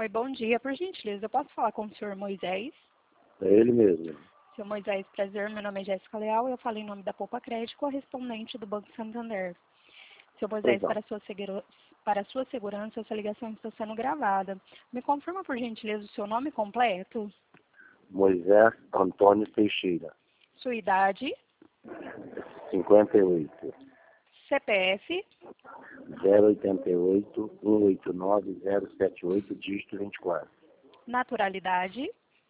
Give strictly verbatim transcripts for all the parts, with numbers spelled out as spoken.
Oi, bom dia. Por gentileza, eu posso falar com o senhor Moisés? É ele mesmo. Senhor Moisés, prazer. Meu nome é Jéssica Leal e eu falo em nome da Poupa Crédito, correspondente do Banco Santander. Senhor Moisés, para sua, segura, para sua segurança, essa ligação está sendo gravada. Me confirma, por gentileza, o seu nome completo? Moisés Antônio Teixeira. Sua idade? cinquenta e oito. C P F? zero oito oito, um oito nove, zero sete oito, dígito vinte e quatro. Naturalidade?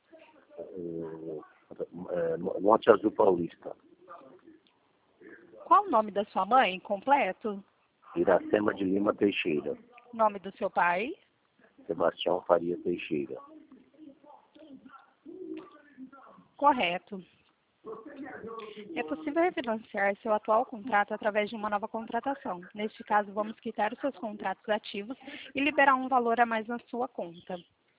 É, Monte Azul Paulista. Qual o nome da sua mãe completo? Iracema de Lima Teixeira. Nome do seu pai? Sebastião Faria Teixeira. Correto. É possível refinanciar seu atual contrato através de uma nova contratação. Neste caso, vamos quitar os seus contratos ativos e liberar um valor a mais na sua conta.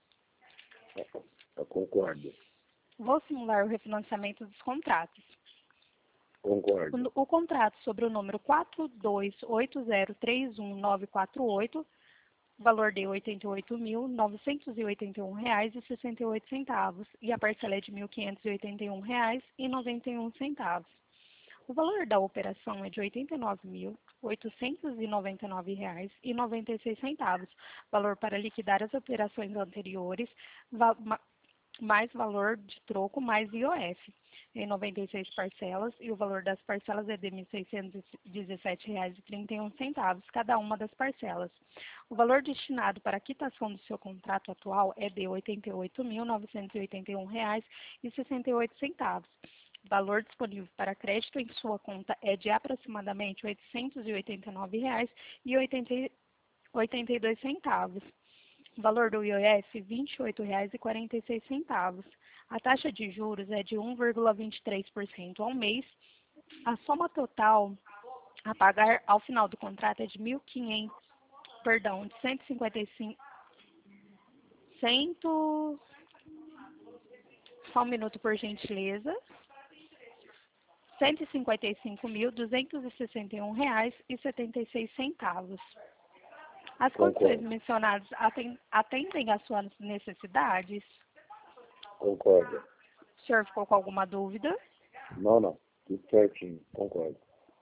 Eu concordo. Vou simular o refinanciamento dos contratos. Concordo. O, o contrato sobre o número quatro dois oito zero três um nove quatro oito, valor de oitenta e oito mil, novecentos e oitenta e um reais e sessenta e oito centavos, e a parcela é de mil quinhentos e oitenta e um reais e noventa e um centavos. O valor da operação é de oitenta e nove mil, oitocentos e noventa e nove reais e noventa e seis centavos, valor para liquidar as operações anteriores, va mais valor de troco, mais I O F, em noventa e seis parcelas, e o valor das parcelas é de mil seiscentos e dezessete reais e trinta e um centavos, cada uma das parcelas. O valor destinado para a quitação do seu contrato atual é de oitenta e oito mil, novecentos e oitenta e um reais e sessenta e oito centavos. O valor disponível para crédito em sua conta é de aproximadamente oitocentos e oitenta e nove reais e oitenta e dois centavos. O valor do I O F, vinte e oito reais e quarenta e seis centavos. A taxa de juros é de um vírgula vinte e três por cento ao mês. A soma total a pagar ao final do contrato é de mil e quinhentos, perdão, de cento e cinquenta e cinco, cento, só um minuto por gentileza, cento e cinquenta e cinco mil, duzentos e sessenta e um reais e setenta e seis centavos. As condições mencionadas atendem às suas necessidades? Concordo. O senhor ficou com alguma dúvida? Não, não. Tudo certinho. Concordo.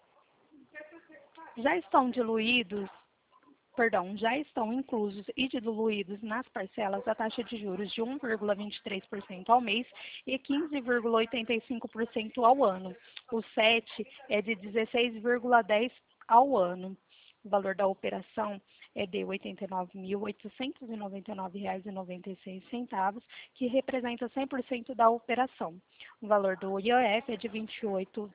Já estão diluídos, perdão, já estão inclusos e diluídos nas parcelas a taxa de juros de um vírgula vinte e três por cento ao mês e quinze vírgula oitenta e cinco por cento ao ano. O S E T é de dezesseis vírgula dez por cento ao ano. O valor da operação é de oitenta e nove mil, oitocentos e noventa e nove reais e noventa e seis centavos, que representa cem por cento da operação. O valor do I O F é de vinte e oito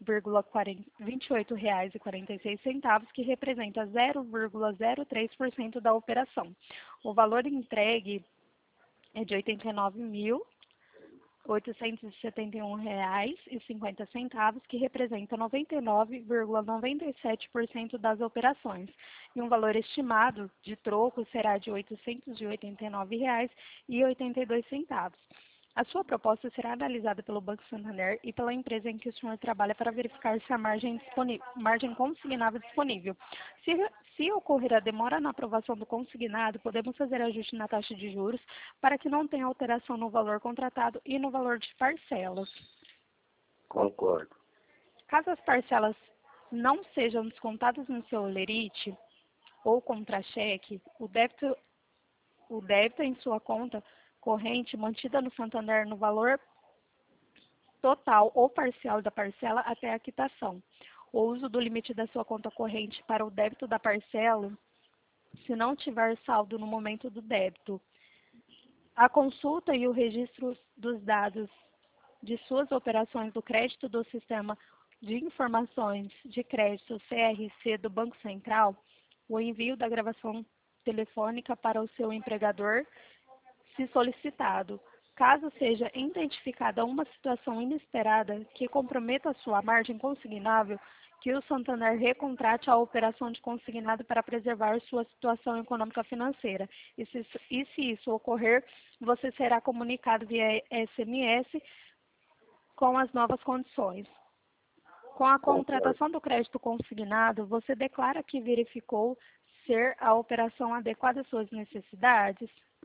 reais e quarenta e seis centavos, que representa zero vírgula zero três por cento da operação. O valor entregue é de oitenta e nove mil, oitocentos e setenta e um reais e cinquenta centavos, que representa noventa e nove vírgula noventa e sete por cento das operações. E um valor estimado de troco será de oitocentos e oitenta e nove reais e oitenta e dois centavos. A sua proposta será analisada pelo Banco Santander e pela empresa em que o senhor trabalha para verificar se a margem, disponível, margem consignada é disponível. Se, se ocorrer a demora na aprovação do consignado, podemos fazer ajuste na taxa de juros para que não tenha alteração no valor contratado e no valor de parcelas. Concordo. Caso as parcelas não sejam descontadas no seu lerite ou contra-cheque, o débito, o débito em sua conta corrente mantida no Santander no valor total ou parcial da parcela até a quitação. O uso do limite da sua conta corrente para o débito da parcela, se não tiver saldo no momento do débito. A consulta e o registro dos dados de suas operações do crédito do Sistema de Informações de Crédito C R C do Banco Central, o envio da gravação telefônica para o seu empregador, se solicitado. Caso seja identificada uma situação inesperada que comprometa a sua margem consignável, que o Santander recontrate a operação de consignado para preservar sua situação econômica financeira. E se, e se isso ocorrer, você será comunicado via S M S com as novas condições. Com a contratação do crédito consignado, você declara que verificou ser a operação adequada às suas necessidades?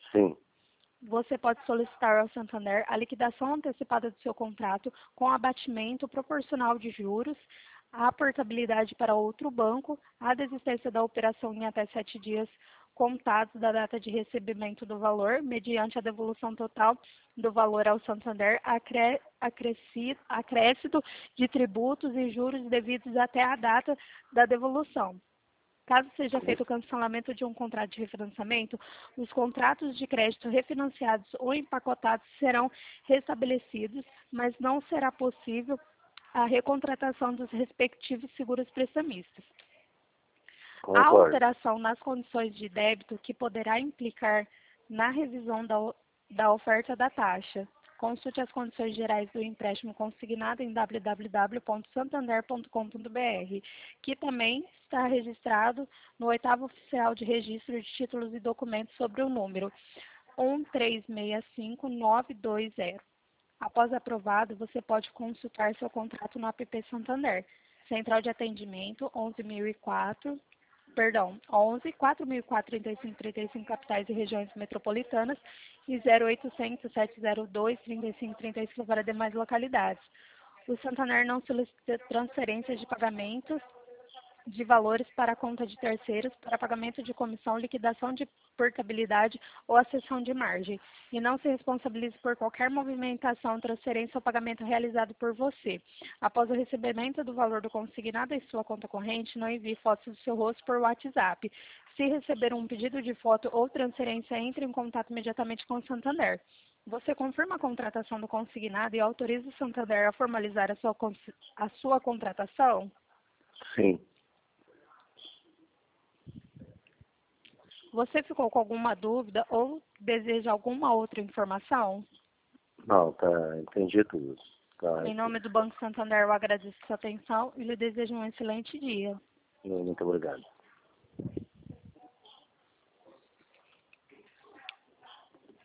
Sim. Você pode solicitar ao Santander a liquidação antecipada do seu contrato com abatimento proporcional de juros, a portabilidade para outro banco, a desistência da operação em até sete dias contados da data de recebimento do valor, mediante a devolução total do valor ao Santander, acré, acrescido, acréscimo de tributos e juros devidos até a data da devolução. Caso seja feito o cancelamento de um contrato de refinanciamento, os contratos de crédito refinanciados ou empacotados serão restabelecidos, mas não será possível a recontratação dos respectivos seguros prestamistas. A Concordo. alteração nas condições de débito que poderá implicar na revisão da, da oferta da taxa. Consulte as condições gerais do empréstimo consignado em w w w ponto santander ponto com ponto b r, que também está registrado no oitavo oficial de registro de títulos e documentos sobre o número um três seis cinco nove dois zero. Após aprovado, você pode consultar seu contrato no app Santander. Central de atendimento onze mil e quatro, perdão, onze, quatro mil e quatro, trinta e cinco, trinta e cinco capitais e regiões metropolitanas e zero oitocentos, sete zero dois, trinta e cinco, trinta e cinco para demais localidades. O Santander não solicita transferências de pagamentos de valores para a conta de terceiros para pagamento de comissão, liquidação de portabilidade ou acessão de margem, e não se responsabiliza por qualquer movimentação, transferência ou pagamento realizado por você. Após o recebimento do valor do consignado em sua conta corrente, não envie fotos do seu rosto por WhatsApp. Se receber um pedido de foto ou transferência, entre em contato imediatamente com o Santander. Você confirma a contratação do consignado e autoriza o Santander a formalizar a sua, a sua contratação? Sim. Você ficou com alguma dúvida ou deseja alguma outra informação? Não, tá, entendi tudo. Tá, Em nome do Banco Santander, eu agradeço a sua atenção e lhe desejo um excelente dia. muito obrigado.